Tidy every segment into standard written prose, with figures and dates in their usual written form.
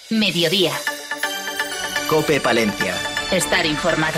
Mediodía. COPE Palencia. Estar informado.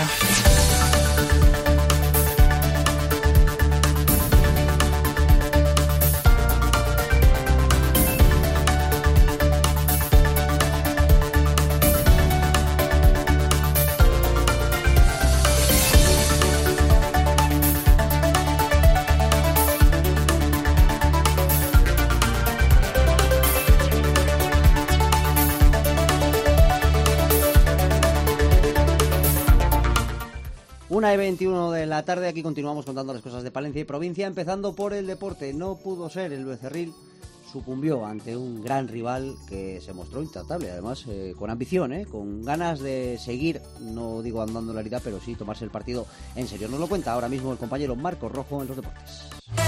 Una y 21 de la tarde, aquí continuamos contando las cosas de Palencia y provincia, empezando por el deporte. No pudo ser, el Becerril sucumbió ante un gran rival que se mostró intratable, además con ambición, con ganas de seguir, no digo andando la herida, pero sí tomarse el partido en serio. Nos lo cuenta ahora mismo el compañero Marcos Rojo en los deportes.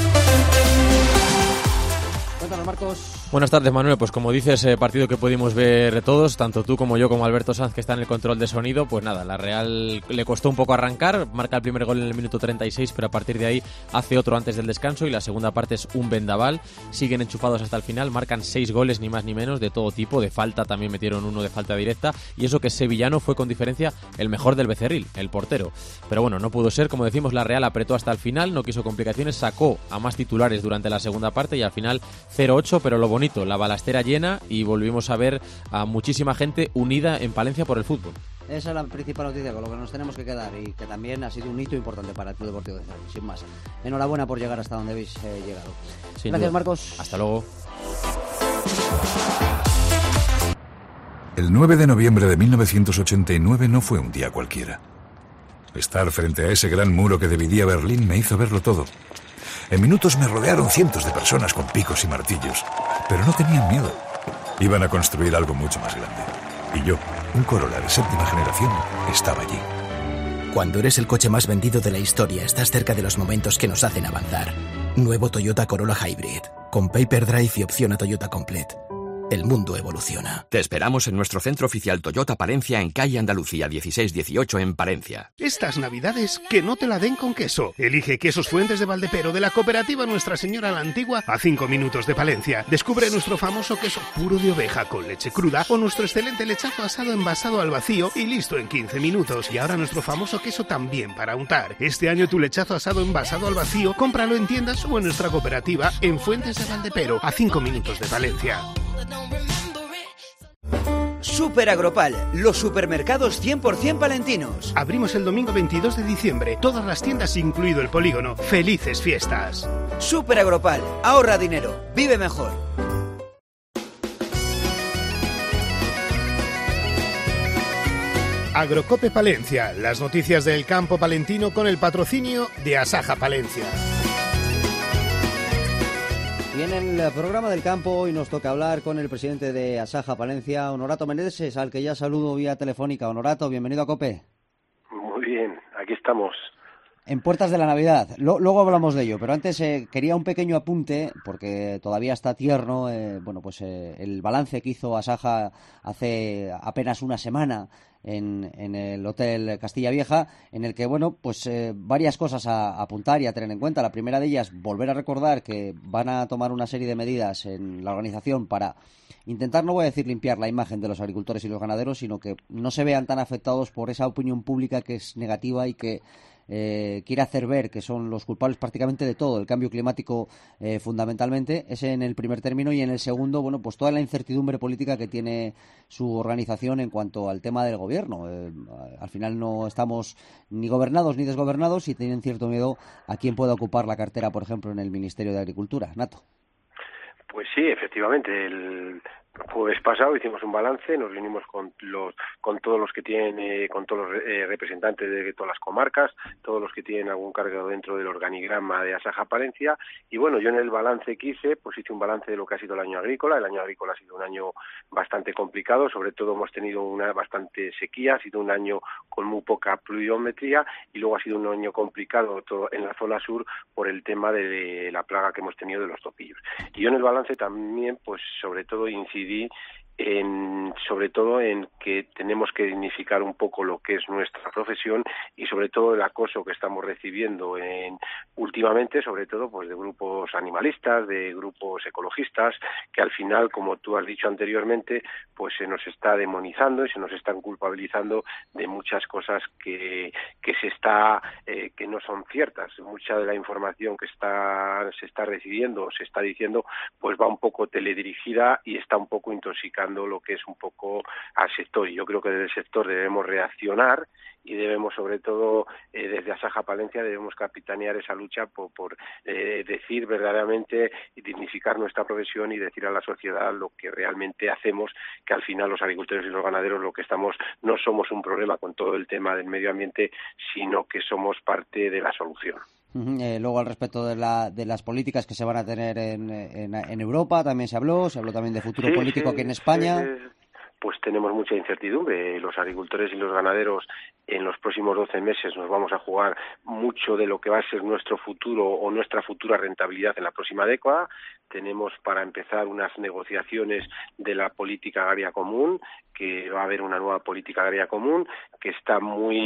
Cuéntanos, Marcos. Buenas tardes, Manuel. Pues como dices, partido que pudimos ver todos, tanto tú como yo, como Alberto Sanz, que está en el control de sonido. Pues nada, la Real le costó un poco arrancar, marca el primer gol en el minuto 36, pero a partir de ahí hace otro antes del descanso y la segunda parte es un vendaval. Siguen enchufados hasta el final, marcan 6 goles, ni más ni menos, de todo tipo. De falta también metieron uno de falta directa, y eso que Sevillano fue con diferencia el mejor del Becerril, el portero. Pero bueno, no pudo ser, como decimos, la Real apretó hasta el final, no quiso complicaciones, sacó a más titulares durante la segunda parte y al final 0-8, pero lo bonito, la balastera llena y volvimos a ver a muchísima gente unida en Palencia por el fútbol. Esa es la principal noticia con lo que nos tenemos que quedar y que también ha sido un hito importante para el Club Deportivo de Becerril, sin más. Enhorabuena por llegar hasta donde habéis llegado. Sin Gracias, duda. Marcos. Hasta luego. El 9 de noviembre de 1989 no fue un día cualquiera. Estar frente a ese gran muro que dividía Berlín me hizo verlo todo. En minutos me rodearon cientos de personas con picos y martillos, pero no tenían miedo. Iban a construir algo mucho más grande. Y yo, un Corolla de 7ª generación, estaba allí. Cuando eres el coche más vendido de la historia, estás cerca de los momentos que nos hacen avanzar. Nuevo Toyota Corolla Hybrid, con Paper Drive y opción a Toyota Complete. El mundo evoluciona. Te esperamos en nuestro centro oficial Toyota Palencia en calle Andalucía 1618 en Palencia. Estas navidades que no te la den con queso. Elige Quesos Fuentes de Valdepero de la cooperativa Nuestra Señora la Antigua a 5 minutos de Palencia. Descubre nuestro famoso queso puro de oveja con leche cruda o nuestro excelente lechazo asado envasado al vacío y listo en 15 minutos. Y ahora nuestro famoso queso también para untar. Este año tu lechazo asado envasado al vacío, cómpralo en tiendas o en nuestra cooperativa en Fuentes de Valdepero a 5 minutos de Palencia. Super Agropal, los supermercados 100% palentinos. Abrimos el domingo 22 de diciembre, todas las tiendas incluido el polígono. ¡Felices fiestas! Super Agropal, ahorra dinero, vive mejor. Agrocope Palencia, las noticias del campo palentino con el patrocinio de Asaja Palencia. Y en el programa del campo hoy nos toca hablar con el presidente de Asaja Palencia, Honorato Meneses, al que ya saludo vía telefónica. Honorato, bienvenido a COPE. Muy bien, aquí estamos. En puertas de la Navidad. Luego hablamos de ello, pero antes quería un pequeño apunte, porque todavía está tierno, el balance que hizo Asaja hace apenas una semana en el Hotel Castilla Vieja, en el que, varias cosas a apuntar y a tener en cuenta. La primera de ellas, volver a recordar que van a tomar una serie de medidas en la organización para intentar, no voy a decir limpiar la imagen de los agricultores y los ganaderos, sino que no se vean tan afectados por esa opinión pública que es negativa y que quiere hacer ver que son los culpables prácticamente de todo, el cambio climático fundamentalmente. Ese en el primer término, y en el segundo, toda la incertidumbre política que tiene su organización en cuanto al tema del gobierno. Al final no estamos ni gobernados ni desgobernados y tienen cierto miedo a quién pueda ocupar la cartera, por ejemplo, en el Ministerio de Agricultura. Nato. Pues sí, efectivamente, el jueves pasado hicimos un balance, nos reunimos con todos los que tienen, con todos los representantes de todas las comarcas, todos los que tienen algún cargo dentro del organigrama de Asaja Palencia, y yo en el balance que hice, hice un balance de lo que ha sido el año agrícola. El año agrícola ha sido un año bastante complicado, sobre todo hemos tenido una bastante sequía, ha sido un año con muy poca pluviometría, y luego ha sido un año complicado todo en la zona sur por el tema de la plaga que hemos tenido de los topillos. Y yo en el balance también, sobre todo incidí sobre todo en que tenemos que dignificar un poco lo que es nuestra profesión y sobre todo el acoso que estamos recibiendo últimamente, sobre todo pues de grupos animalistas, de grupos ecologistas, que al final, como tú has dicho anteriormente, pues se nos está demonizando y se nos están culpabilizando de muchas cosas que no son ciertas. Mucha de la información que se está recibiendo, se está diciendo, pues va un poco teledirigida y está un poco intoxicando lo que es un poco al sector. Y yo creo que desde el sector debemos reaccionar y debemos, sobre todo, desde Asaja Palencia, debemos capitanear esa lucha por decir verdaderamente y dignificar nuestra profesión y decir a la sociedad lo que realmente hacemos, que al final los agricultores y los ganaderos lo que estamos, no somos un problema con todo el tema del medio ambiente, sino que somos parte de la solución. Luego, al respecto de las políticas que se van a tener en Europa, también se habló también de futuro político aquí en España. Pues tenemos mucha incertidumbre. Los agricultores y los ganaderos en los próximos 12 meses nos vamos a jugar mucho de lo que va a ser nuestro futuro o nuestra futura rentabilidad en la próxima década. Tenemos para empezar unas negociaciones de la política agraria común, que va a haber una nueva política agraria común, que está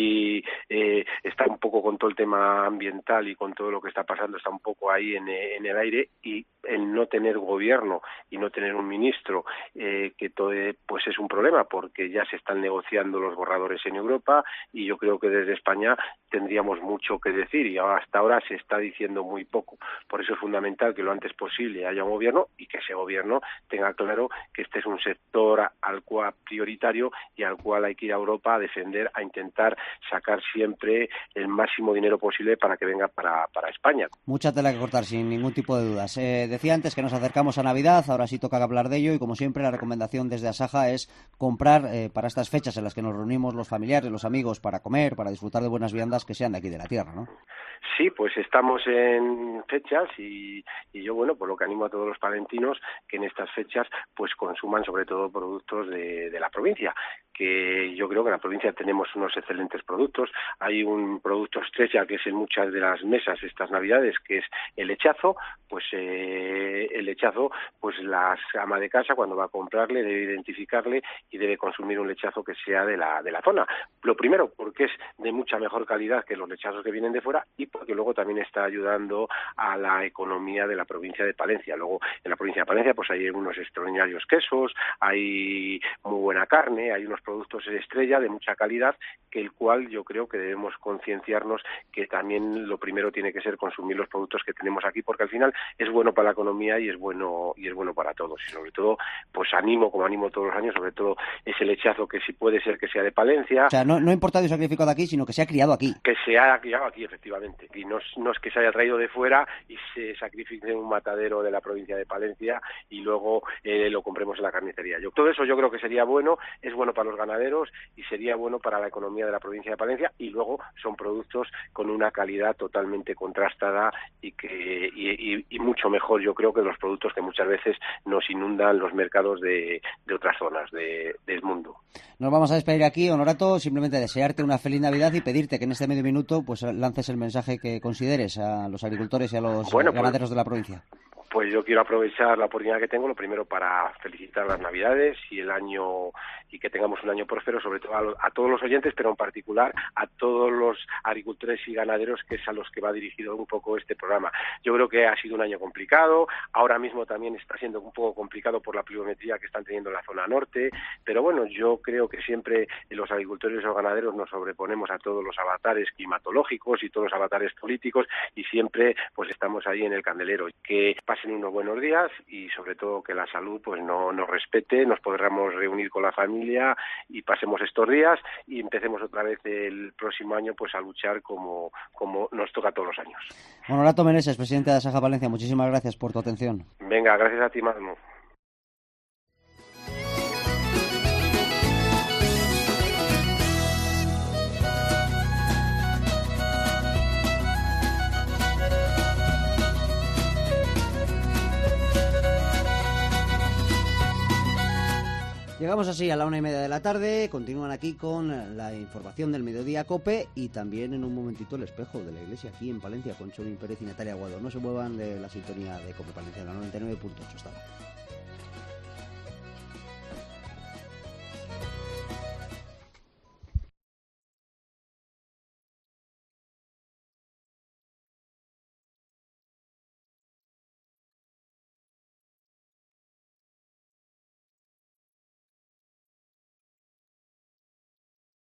está un poco con todo el tema ambiental y con todo lo que está pasando, está un poco ahí en el aire, y el no tener gobierno y no tener un ministro, que todo pues es un problema, porque ya se están negociando los borradores en Europa y yo creo que desde España tendríamos mucho que decir y hasta ahora se está diciendo muy poco. Por eso es fundamental que lo antes posible haya un gobierno y que ese gobierno tenga claro que este es un sector al cual prioritario y al cual hay que ir a Europa a defender, a intentar sacar siempre el máximo dinero posible para que venga para España. Mucha tela que cortar, sin ningún tipo de dudas. Decía antes que nos acercamos a Navidad, ahora sí toca hablar de ello y como siempre la recomendación desde Asaja es comprar para estas fechas en las que nos reunimos los familiares, los amigos, para comer, para disfrutar de buenas viandas que sean de aquí de la tierra, ¿no? Sí, pues estamos en fechas y yo, bueno, por lo que animo a todos los palentinos que en estas fechas pues consuman sobre todo productos de la provincia, que yo creo que en la provincia tenemos unos excelentes productos. Hay un producto estrella que es en muchas de las mesas estas Navidades, que es el lechazo. Pues el lechazo, pues la ama de casa cuando va a comprarle debe identificarle y debe consumir un lechazo que sea de la zona. Lo primero, porque es de mucha mejor calidad que los lechazos que vienen de fuera y porque luego también está ayudando a la economía de la provincia de Palencia. Luego, en la provincia de Palencia pues hay unos extraordinarios quesos, hay muy buena carne, hay unos productos estrella de mucha calidad, que el cual yo creo que debemos concienciarnos que también lo primero tiene que ser consumir los productos que tenemos aquí, porque al final es bueno para la economía y es bueno para todos. Y sobre todo, pues animo todos los años, sobre todo ese lechazo que si puede ser que sea de Palencia. O sea, no importado y sacrificado aquí, sino que se ha criado aquí. Que se ha criado aquí, efectivamente. Y no es que se haya traído de fuera y se sacrifique en un matadero de la provincia de Palencia y luego lo compremos en la carnicería. Todo eso yo creo que sería bueno, es bueno para los ganaderos y sería bueno para la economía de la provincia de Palencia, y luego son productos con una calidad totalmente contrastada y mucho mejor, yo creo, que los productos que muchas veces nos inundan los mercados de otras zonas del mundo. Nos vamos a despedir aquí, Honorato, simplemente desearte una feliz Navidad y pedirte que en este medio minuto pues lances el mensaje que consideres a los agricultores y a los ganaderos de la provincia. Pues yo quiero aprovechar la oportunidad que tengo, lo primero para felicitar las Navidades y que tengamos un año próspero, sobre todo a todos los oyentes, pero en particular a todos los agricultores y ganaderos, que es a los que va dirigido un poco este programa. Yo creo que ha sido un año complicado, ahora mismo también está siendo un poco complicado por la pluviometría que están teniendo en la zona norte, pero bueno, yo creo que siempre los agricultores y los ganaderos nos sobreponemos a todos los avatares climatológicos y todos los avatares políticos y siempre pues estamos ahí en el candelero. Que pasen unos buenos días y sobre todo que la salud pues nos respete, nos podamos reunir con la familia y pasemos estos días y empecemos otra vez el próximo año pues a luchar como nos toca todos los años. Honorato Meneses, presidente de Asaja Palencia, muchísimas gracias por tu atención. Venga, gracias a ti, Manu. Llegamos así a la 1:30 de la tarde, continúan aquí con la información del Mediodía COPE y también en un momentito el espejo de la iglesia aquí en Palencia con Choni Pérez y Natalia Aguado. No se muevan de la sintonía de COPE Palencia, la 99.8 hasta ahora.